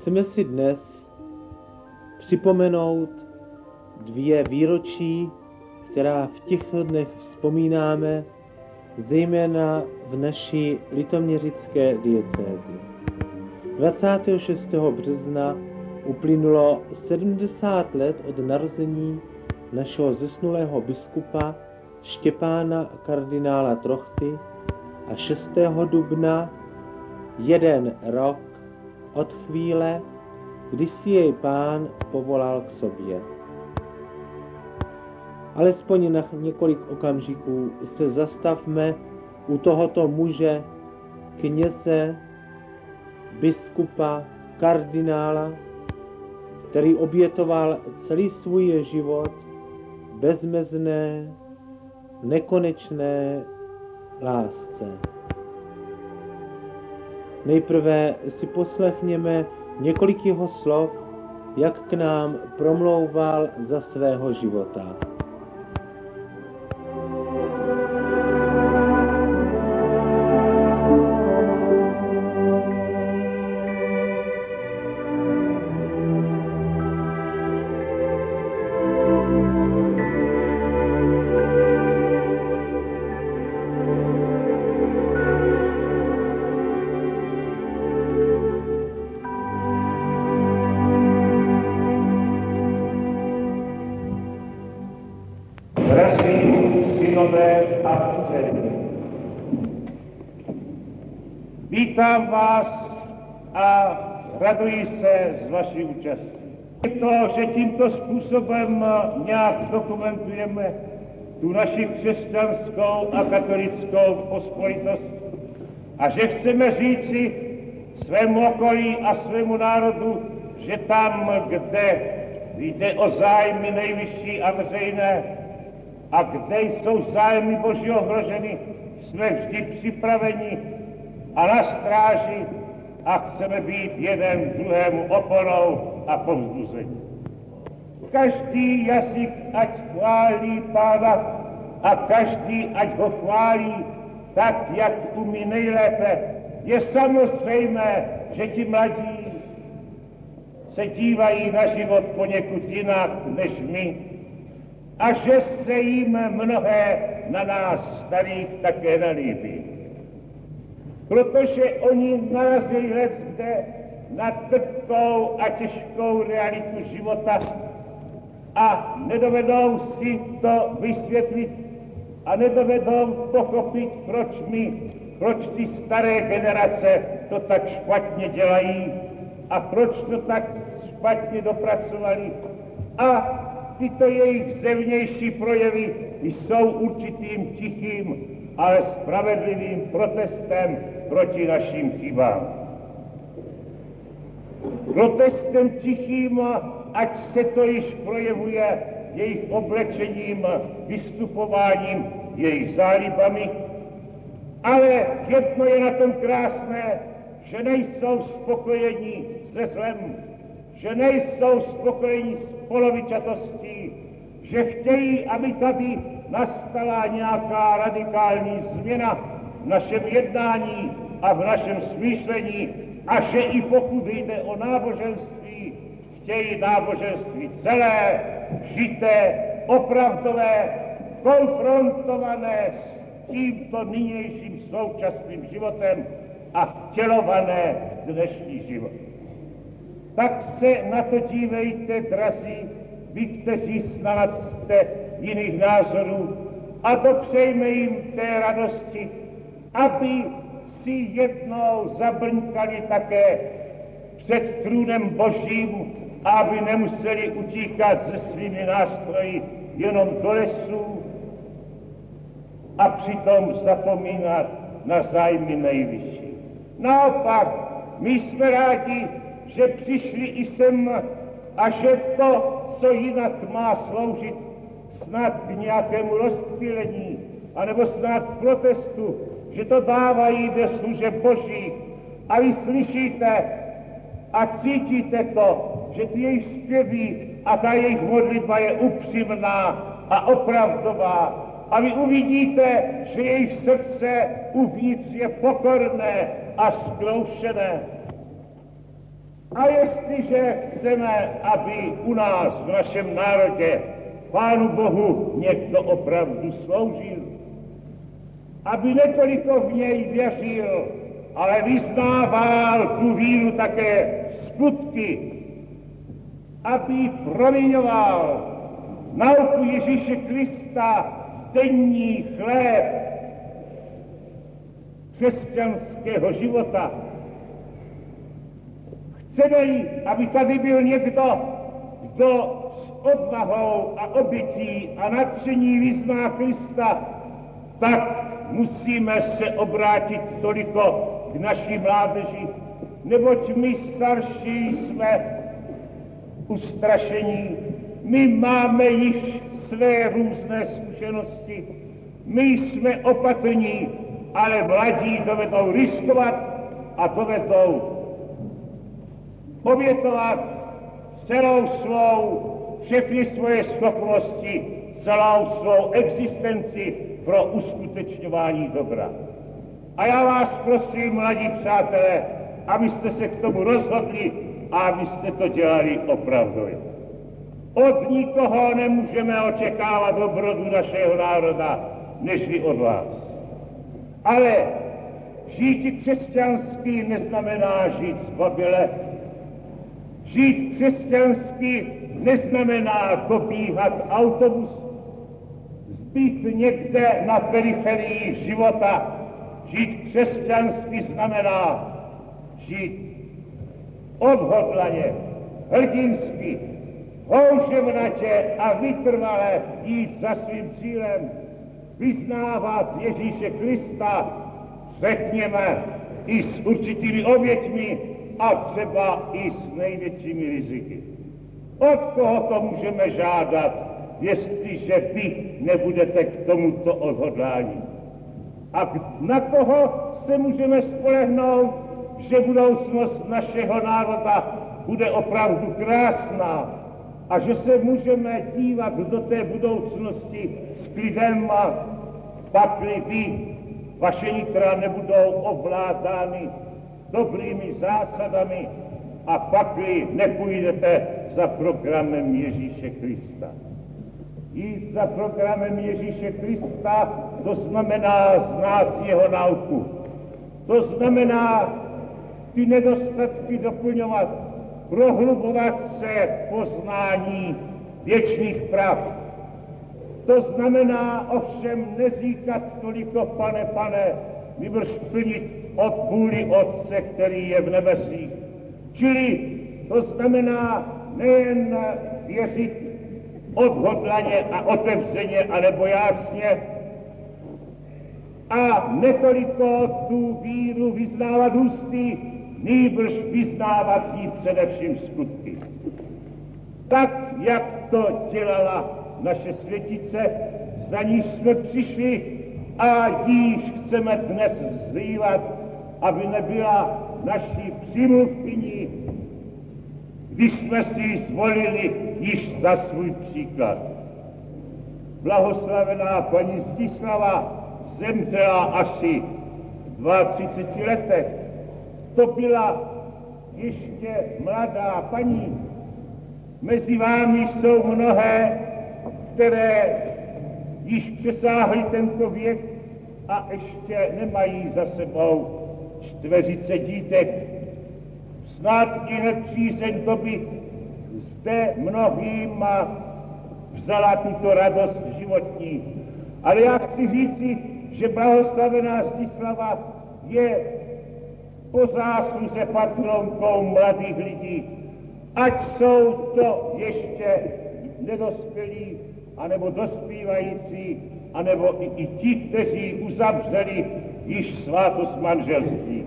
chceme si dnes připomenout 2 výročí, která v těchto dnech vzpomínáme, zejména v naší litoměřické diecézi. 26. března uplynulo 70 let od narození našeho zesnulého biskupa Štěpána kardinála Trochty a 6. dubna 1 rok od chvíle, kdy si jej Pán povolal k sobě. Alespoň na několik okamžiků se zastavme u tohoto muže, kněze, biskupa, kardinála, který obětoval celý svůj život bezmezné, nekonečné lásce. Nejprve si poslechněme několik jeho slov, jak k nám promlouval za svého života. Vítám vás a raduji se z vaší účasti. To, že tímto způsobem nějak dokumentujeme tu naši křesťanskou a katolickou pospolitost a že chceme říci svému okolí a svému národu, že tam, kde jde o zájmy nejvyšší a veřejné a kde jsou zájmy Boží ohroženy, jsme vždy připraveni a na stráži a chceme být jeden druhému oporou a povzbuzení. Každý jazyk ať chválí Pána a každý ať ho chválí tak, jak umí nejlépe. Je samozřejmé, že ti mladí se dívají na život poněkud jinak než my a že se jim mnohé na nás starých také nelíbí. Protože oni narazili leckde na trpkou a těžkou realitu života a nedovedou si to vysvětlit a nedovedou pochopit, proč ty staré generace to tak špatně dělají a proč to tak špatně dopracovali. A tyto jejich zevnější projevy jsou určitým tichým, ale spravedlivým protestem proti našim chybám. Protestem tichým, ať se to již projevuje jejich oblečením, vystupováním, jejich zálibami, ale jedno je na tom krásné, že nejsou spokojení se zlem, že nejsou spokojení s polovičatostí, že chtějí, aby tady nastala nějaká radikální změna v našem jednání a v našem smýšlení a že i pokud jde o náboženství, chtějí náboženství celé, žité, opravdové, konfrontované s tímto nynějším současným životem a vtělované v dnešní život. Tak se na to dívejte, drazí, vy, kteří snad jste jiných názorů, a dopřejme jim té radosti, aby si jednou zabrnkali také před trůnem Božím, aby nemuseli utíkat se svými nástroji jenom do lesů a přitom zapomínat na zájmy nejvyšší. Naopak, my jsme rádi, že přišli i sem a že to, co jinak má sloužit snad k nějakému rozptýlení, anebo snad k protestu, že to dávají ve služeb Boží. A vy slyšíte a cítíte to, že ty jejich zpěvy a ta jejich modlitba je upřímná a opravdová. A vy uvidíte, že jejich srdce uvnitř je pokorné a zkroušené. A jestliže chceme, aby u nás, v našem národě, Pánu Bohu někdo opravdu sloužil, aby netoliko v něj věřil, ale vyznával tu víru také skutky, aby proměňoval nauku Ježíše Krista v denní chléb křesťanského života. Chceme-li, aby tady byl někdo, kdo s odvahou a obětí a nadšení vyzná Krista, tak musíme se obrátit toliko k naší mládeži, neboť my starší jsme ustrašení, my máme již své různé zkušenosti, my jsme opatrní, ale mladí dovedou riskovat a dovedou obětovat všechny svoje schopnosti, celou svou existenci pro uskutečňování dobra. A já vás prosím, mladí přátelé, abyste se k tomu rozhodli a abyste to dělali opravdově. Od nikoho nemůžeme očekávat dobrotu našeho národa, nežli od vás. Ale žít křesťansky neznamená žít zbaběle. Žít křesťansky neznamená dobíhat autobus, zbýt někde na periferii života. Žít křesťansky znamená žít odhodlaně, hrdinsky, houževnatě a vytrvale jít za svým cílem, vyznávat Ježíše Krista, řekněme, i s určitými oběťmi a třeba i s největšími riziky. Od koho to můžeme žádat, jestliže vy nebudete k tomuto odhodlání? A na koho se můžeme spolehnout, že budoucnost našeho národa bude opravdu krásná a že se můžeme dívat do té budoucnosti s klidem a pakli vy, vaše nitra nebudou ovládány dobrými zásadami a pakli nepůjdete za programem Ježíše Krista. Jít za programem Ježíše Krista, to znamená znát jeho nauku. To znamená ty nedostatky doplňovat, prohlubovat se v poznání věčných pravd. To znamená ovšem neříkat toliko pane, nýbrž plnit od vůli Otce, který je v nebesích. Čili to znamená nejen věřit odhodlaně a otevřeně anebo jácně a netoliko tu víru vyznávat ústy, nýbrž vyznávat ji především skutky. Tak, jak to dělala naše světice, za níž jsme přišli a jíž chceme dnes vzlívat, aby nebyla naší přímluvkyní, když jsme si ji zvolili již za svůj příklad. Blahoslavená paní Zdislava zemřela asi v 32 letech. To byla ještě mladá paní. Mezi vámi jsou mnohé, které již přesáhly tento věk a ještě nemají za sebou 40 dítek. Snad i nepřízeň doby zde mnohým vzala tuto radost životní. Ale já chci říci, že blahoslavená Zdislava je po zásluze patronkou mladých lidí, ať jsou to ještě nedospělí, anebo dospívající, anebo i ti, kteří uzavřeli již svátost manželství.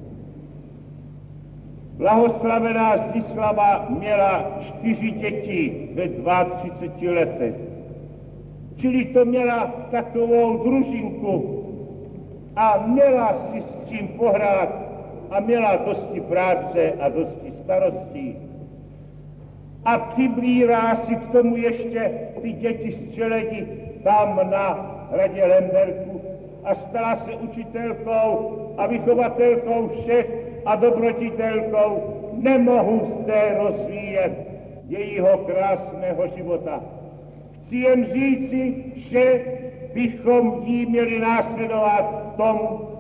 Blahoslavená Zdislava měla 4 děti ve 32 letech. Čili to měla takovou družinku a měla si s čím pohrát a měla dosti práce a dosti starostí. A přibrírá si k tomu ještě ty děti z Čeledi tam na hradě Lemberku a stala se učitelkou a vychovatelkou všech a dobrotitelkou nemohu zde rozvíjet jejího krásného života. Chci jen říci, že bychom jí měli následovat v tom,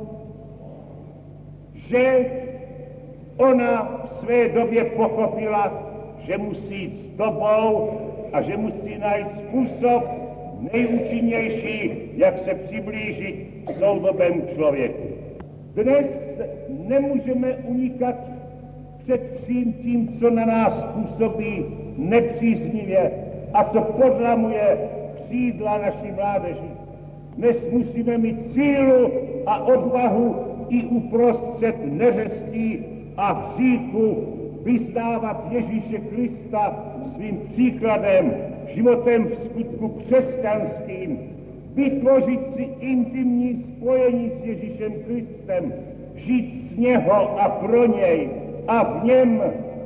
že ona v své době pochopila, že musí jít s dobou a že musí najít způsob nejúčinnější, jak se přiblížit k soudobému člověku. Dnes nemůžeme unikat před vším tím, co na nás působí nepříznivě a co podlamuje křídla naší mládeži. Dnes musíme mít sílu a odvahu i uprostřed neřestí a hříchu vyznávat Ježíše Krista svým příkladem, životem v skutku křesťanským, vytvořit si intimní spojení s Ježíšem Kristem, žít z něho a pro něj a v něm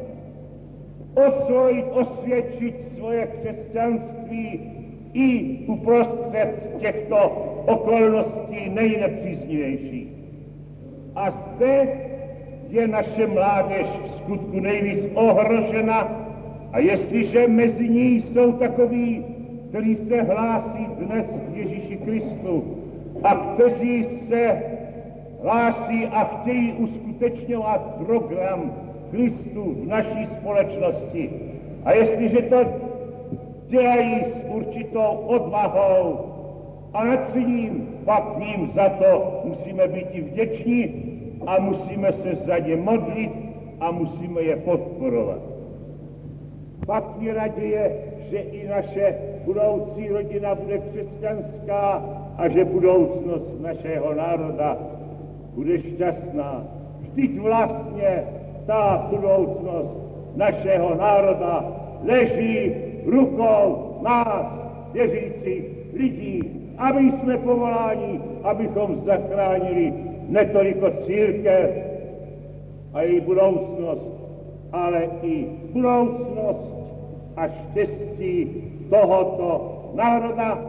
osvědčit svoje křesťanství i uprostřed těchto okolností nejnepříznivějších. A zde je naše mládež v skutku nejvíc ohrožena a jestliže mezi ní jsou takoví, kteří se hlásí dnes k Ježíši Kristu a kteří se hlásí a chtějí uskutečňovat program Kristu v naší společnosti a jestliže to dělají s určitou odvahou a nadšením, pak jim za to musíme být i vděční a musíme se za ně modlit a musíme je podporovat. Pak mě naděje, že i naše budoucí rodina bude křesťanská a že budoucnost našeho národa bude šťastná. Vždyť vlastně ta budoucnost našeho národa leží v rukou nás, věřících lidí, a my jsme povoláni, abychom zachránili netoliko církev a její budoucnost, ale i budoucnost a štěstí tohoto národa.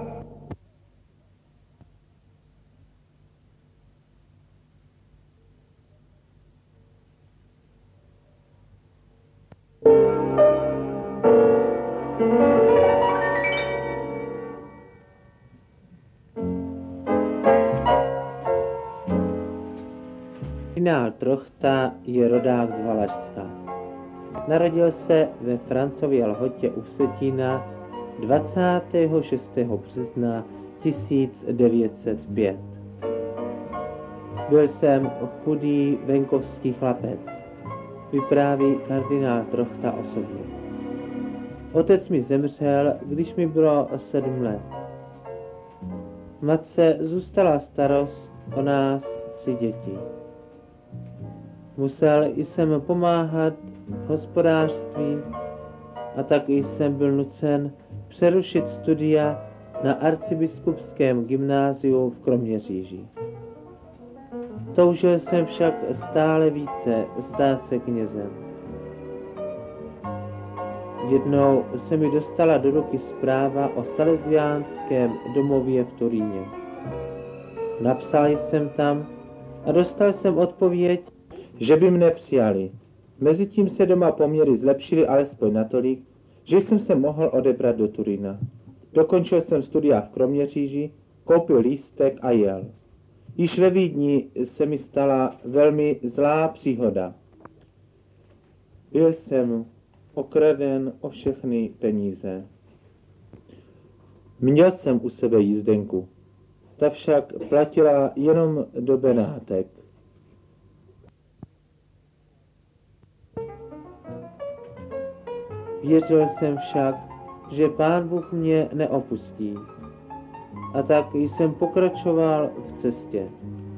Kardinál Trochta je rodák z Valašska. Narodil se ve Francově Lhotě u Vsetína 26. března 1905. Byl jsem chudý venkovský chlapec, vypráví kardinál Trochta osobně. Otec mi zemřel, když mi bylo 7 let. Matce zůstala starost o nás 3 děti. Musel jsem pomáhat v hospodářství a tak jsem byl nucen přerušit studia na arcibiskupském gymnáziu v Kroměříži. Toužil jsem však stále více stát se knězem. Jednou se mi dostala do ruky zpráva o salesiánském domově v Turíně. Napsal jsem tam a dostal jsem odpověď, že by mne přijali. Mezitím se doma poměry zlepšily alespoň natolik, že jsem se mohl odebrat do Turína. Dokončil jsem studia v Kroměříži, koupil lístek a jel. Již ve Vídni se mi stala velmi zlá příhoda. Byl jsem okraden o všechny peníze. Měl jsem u sebe jízdenku, ta však platila jenom do Benátek. Věřil jsem však, že Pán Bůh mě neopustí. A tak jsem pokračoval v cestě.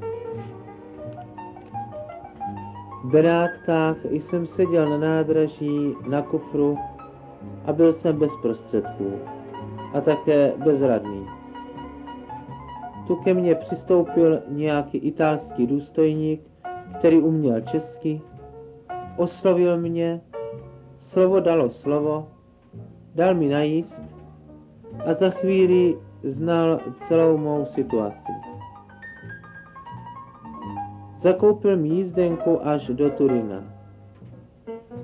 V Benátkách jsem seděl na nádraží na kufru a byl jsem bez prostředků a také bezradný. Tu ke mně přistoupil nějaký italský důstojník, který uměl česky, oslovil mě, slovo dalo slovo, dal mi najíst a za chvíli znal celou mou situaci. Zakoupil mi jízdenku až do Turína.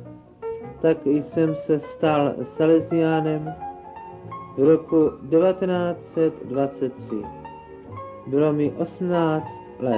tak jsem se stal Salesiánem roku 1923. Bylo mi 18 let.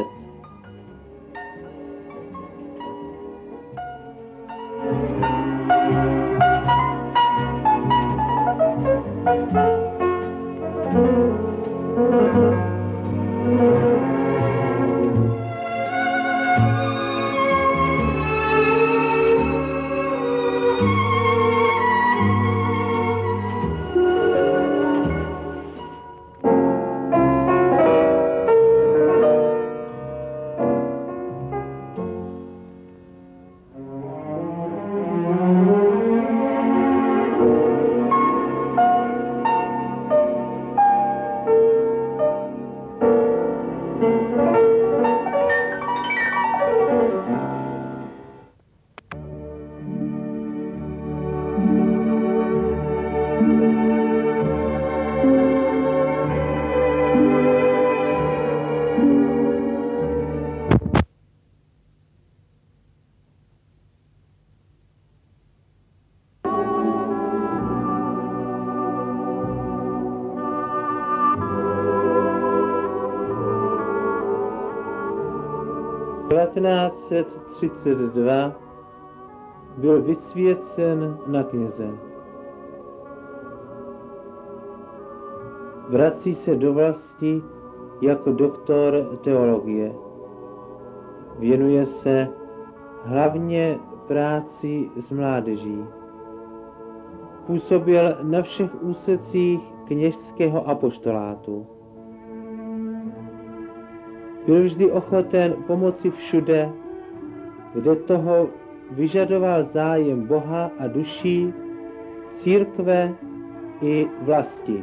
V 1932 byl vysvěcen na kněze. Vrací se do vlasti jako doktor teologie. Věnuje se hlavně práci s mládeží. Působil na všech úsecích kněžského apoštolátu. Byl vždy ochoten pomoci všude, kde toho vyžadoval zájem Boha a duší, církve i vlasti.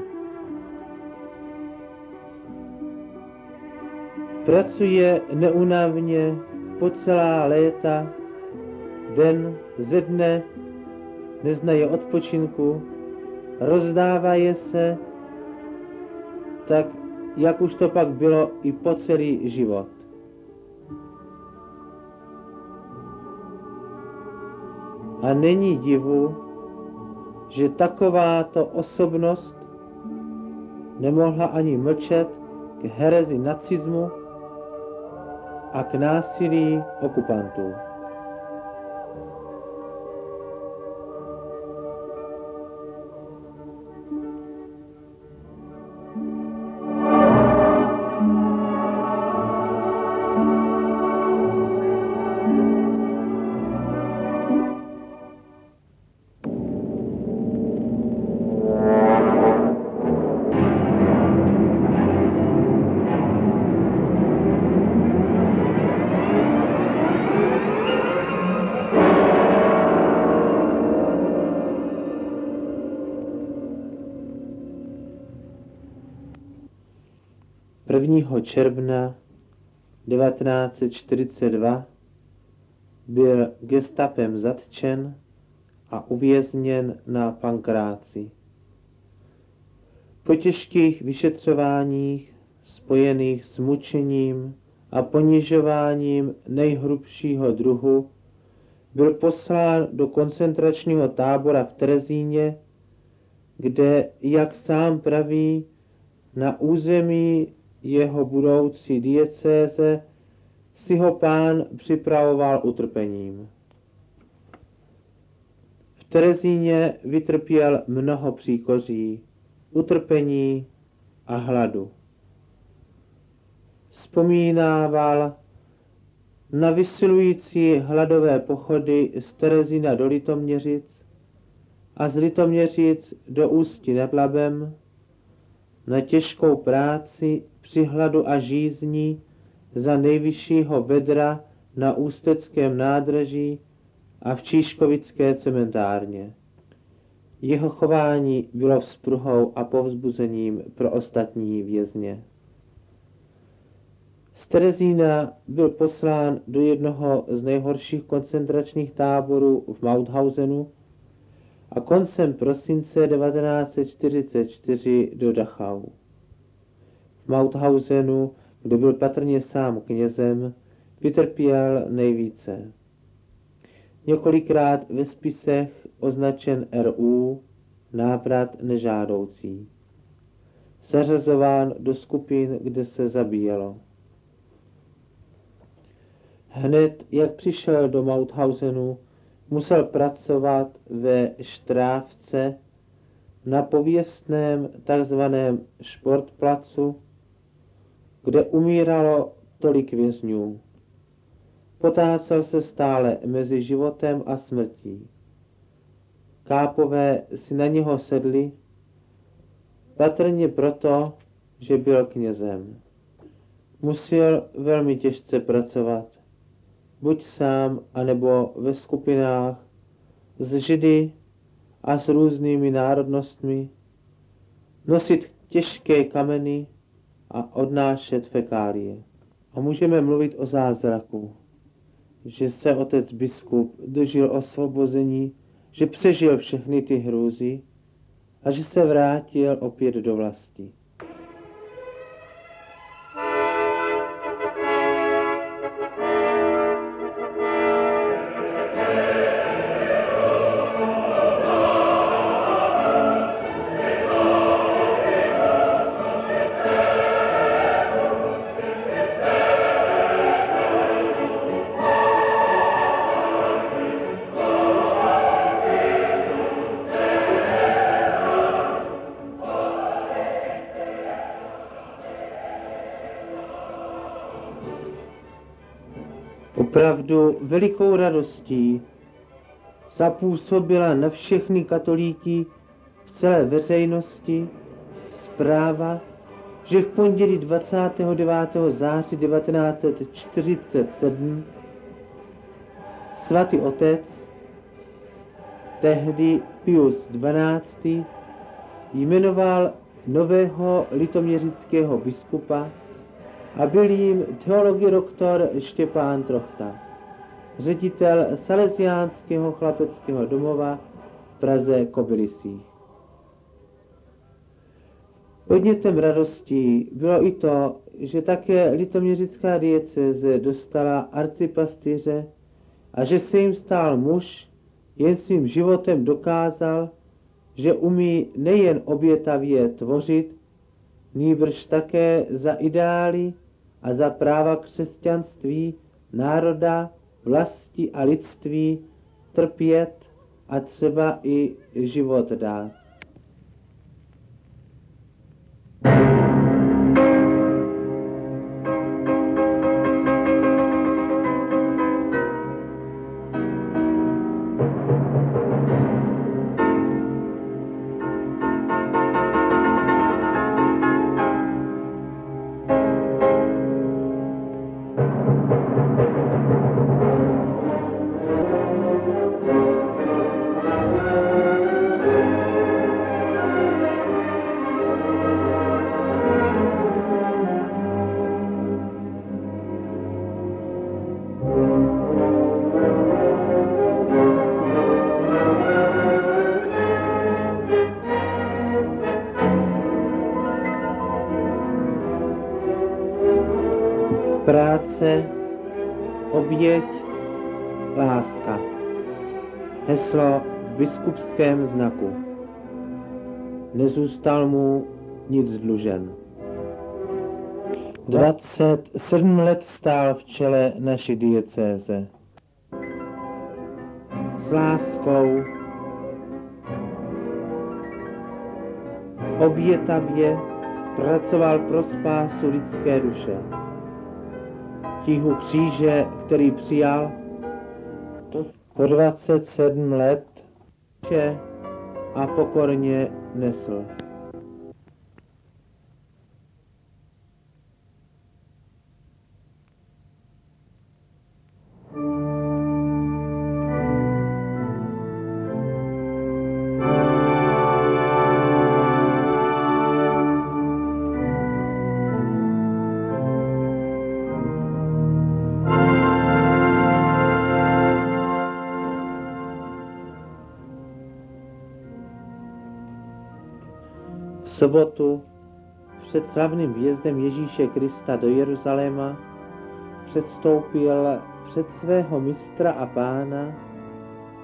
Pracuje neúnavně po celá léta, den ze dne, neznaje odpočinku, rozdává se, tak jak už to pak bylo i po celý život. A není divu, že takováto osobnost nemohla ani mlčet k herezi nacismu a k násilí okupantů. Prvního června 1942 byl gestapem zatčen a uvězněn na Pankráci. Po těžkých vyšetřováních spojených s mučením a ponižováním nejhrubšího druhu byl poslán do koncentračního tábora v Terezíně, kde, jak sám praví, na území jeho budoucí diecéze si ho Pán připravoval utrpením. V Terezíně vytrpěl mnoho příkoří, utrpení a hladu. Vzpomínával na vysilující hladové pochody z Terezína do Litoměřic a z Litoměřic do Ústí nad Labem, na těžkou práci při hladu a žízni za nejvyššího vedra na Ústeckém nádraží a v Číškovické cementárně. Jeho chování bylo vzpruhou a povzbuzením pro ostatní vězně. Z Terezína byl poslán do jednoho z nejhorších koncentračních táborů v Mauthausenu a koncem prosince 1944 do Dachau. V Mauthausenu, kde byl patrně sám knězem, vytrpěl nejvíce. několikrát ve spisech označen RU, návrat nežádoucí. Zařazován do skupin, kde se zabíjelo. Hned, jak přišel do Mauthausenu, musel pracovat ve Štrávce na pověstném takzvaném Športplacu, kde umíralo tolik vězňů. Potácel se stále mezi životem a smrtí. Kápové si na něho sedli, patrně proto, že byl knězem. Musel velmi těžce pracovat, buď sám, anebo ve skupinách, s Židy a s různými národnostmi, nosit těžké kameny a odnášet fekálie. A můžeme mluvit o zázraku, že se otec biskup dožil osvobození, že přežil všechny ty hrůzy a že se vrátil opět do vlasti. Opravdu velikou radostí zapůsobila na všechny katolíky v celé veřejnosti zpráva, že v pondělí 29. září 1947 svatý otec, tehdy Pius XII., jmenoval nového litoměřického biskupa a byl jím teologii doktor Štěpán Trochta, ředitel Salesiánského chlapeckého domova v Praze Kobylisích. Podnětem radostí bylo i to, že také litoměřická diecéze dostala arcipastýře a že se jim stal muž, jen svým životem dokázal, že umí nejen obětavě tvořit, nýbrž také za ideály a za práva křesťanství, národa, vlasti a lidství trpět a třeba i život dát. Práce, oběť, láska. Heslo v biskupském znaku. Nezůstal mu nic dlužen. 27 let stál v čele naší diecéze. S láskou, obětavě pracoval pro spásu lidské duše. Tíhu kříže, který přijal po 27 let a pokorně nesl. V sobotu před slavným vjezdem Ježíše Krista do Jeruzaléma předstoupil před svého mistra a pána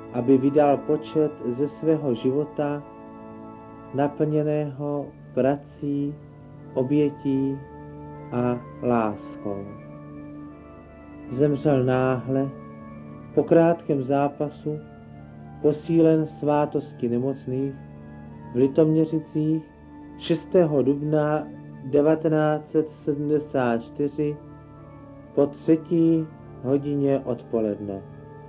aby vydal počet ze svého života, naplněného prací, obětí a láskou. Zemřel náhle, po krátkém zápasu, posílen svátostí nemocných v Litoměřicích 6. dubna 1974 po 3. hodině odpoledne.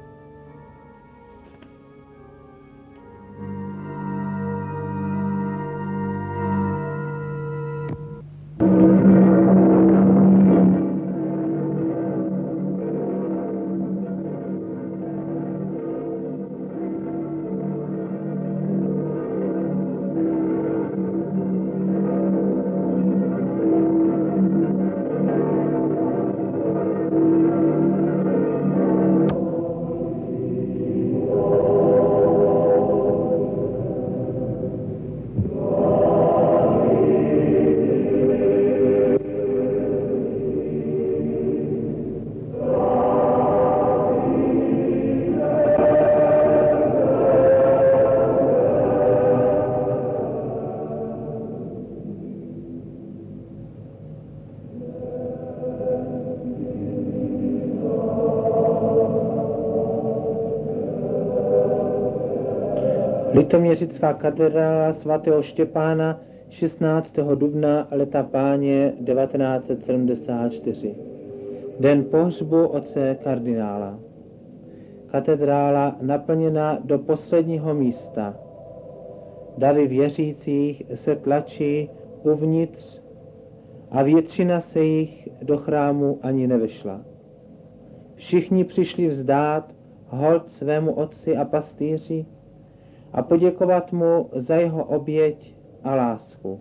Litoměřická katedrála svatého Štěpána 16. dubna leta páně 1974. Den pohřbu otce kardinála. Katedrála naplněna do posledního místa. Davy věřících se tlačí uvnitř a většina se jich do chrámu ani nevešla. Všichni přišli vzdát hold svému otci a pastýři a poděkovat mu za jeho oběť a lásku.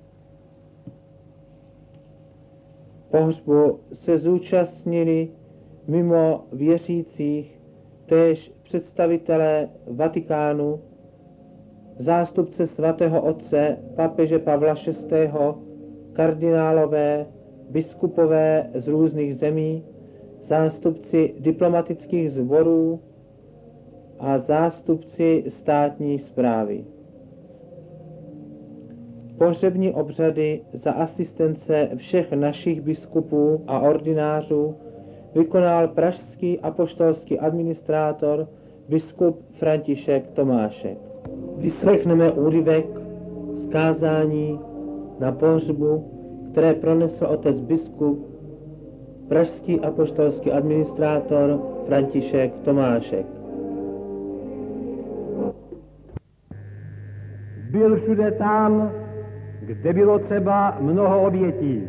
Pohřbu se zúčastnili mimo věřících též představitelé Vatikánu, zástupce svatého otce papeže Pavla VI., kardinálové, biskupové z různých zemí, zástupci diplomatických sborů a zástupci státní správy. Pohřební obřady za asistence všech našich biskupů a ordinářů vykonal pražský apoštolský administrátor biskup František Tomášek. Vyslechneme úryvek z kázání na pohřbu, které pronesl otec biskup, pražský apoštolský administrátor František Tomášek. Byl všude tam, kde bylo třeba mnoho obětí.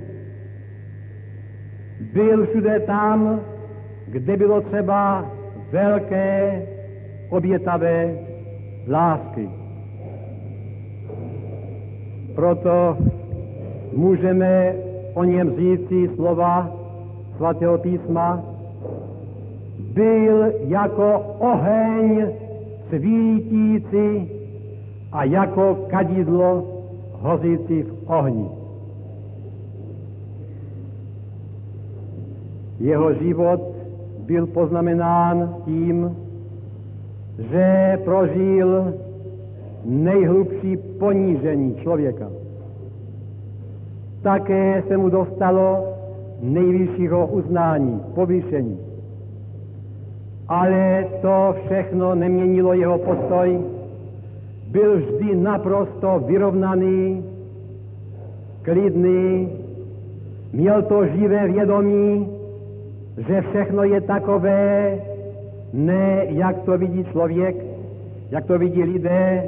Byl všude tam, kde bylo třeba velké, obětavé lásky. Proto můžeme o něm říci slova svatého písma. Byl jako oheň svítící a jako kadidlo hořící v ohni. Jeho život byl poznamenán tím, že prožil nejhlubší ponížení člověka. Také se mu dostalo nejvyššího uznání, povýšení. Ale to všechno neměnilo jeho postoj. Byl vždy naprosto vyrovnaný, klidný, měl to živé vědomí, že všechno je takové, ne jak to vidí člověk, jak to vidí lidé,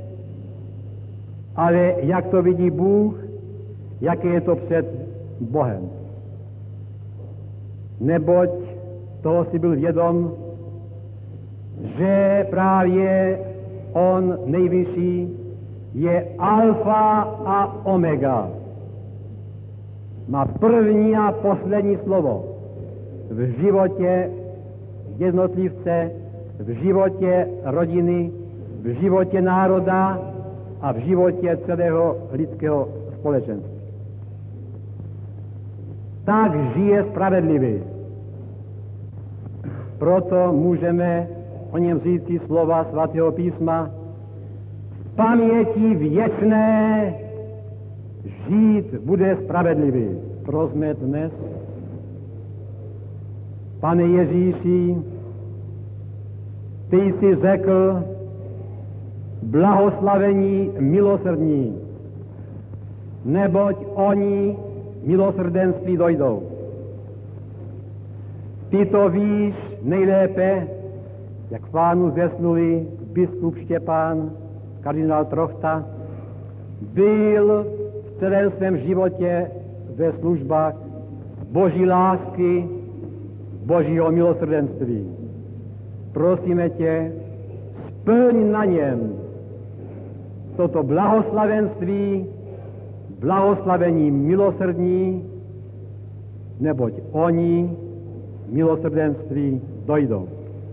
ale jak to vidí Bůh, jak je to před Bohem. Neboť toho si byl vědom, že právě on nejvyšší je alfa a omega. Má první a poslední slovo v životě jednotlivce, v životě rodiny, v životě národa a v životě celého lidského společenství. Tak žije spravedlivý. Proto můžeme o něm říci slova svatého písma, v paměti věčné žít bude spravedlivý. Prosme dnes. Pane Ježíši, ty jsi řekl, blahoslavení milosrdní, neboť oni milosrdenství dojdou. Ty to víš nejlépe, jak pánu zesnuli biskup Štěpán, kardinál Trochta, byl v celém svém životě ve službách Boží lásky, Božího milosrdenství. Prosíme tě, splň na něm toto blahoslavenství, blahoslavení milosrdní, neboť oni milosrdenství dojdou.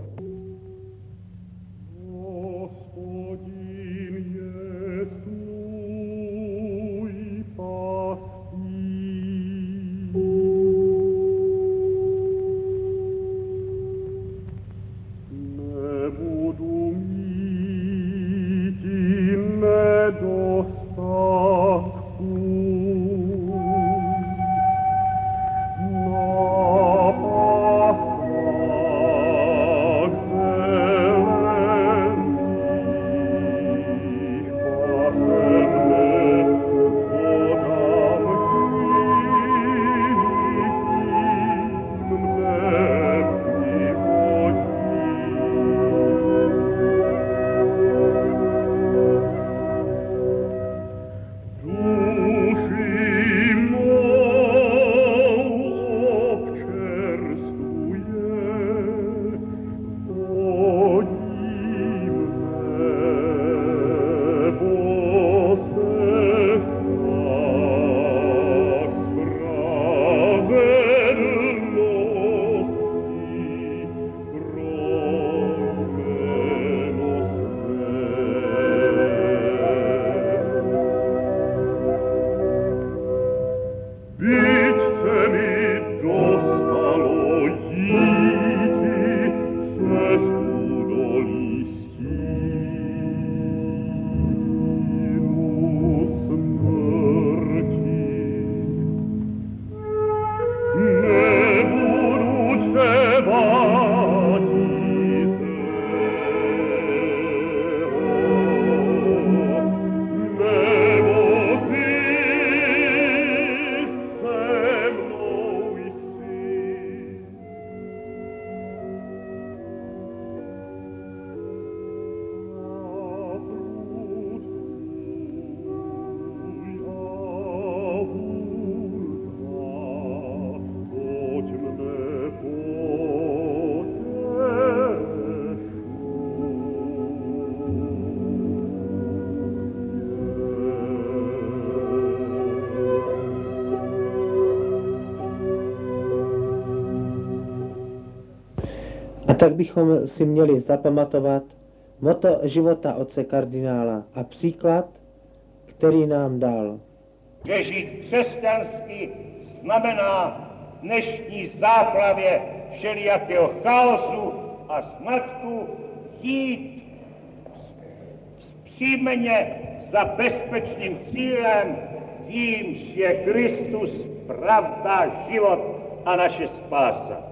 A tak bychom si měli zapamatovat motto života otce kardinála a příklad, který nám dal. Že žít křesťansky znamená v dnešní záplavě všelijakého chaosu a zmatku jít zpříjmeně za bezpečným cílem, jímž je Kristus, pravda, život a naše spása.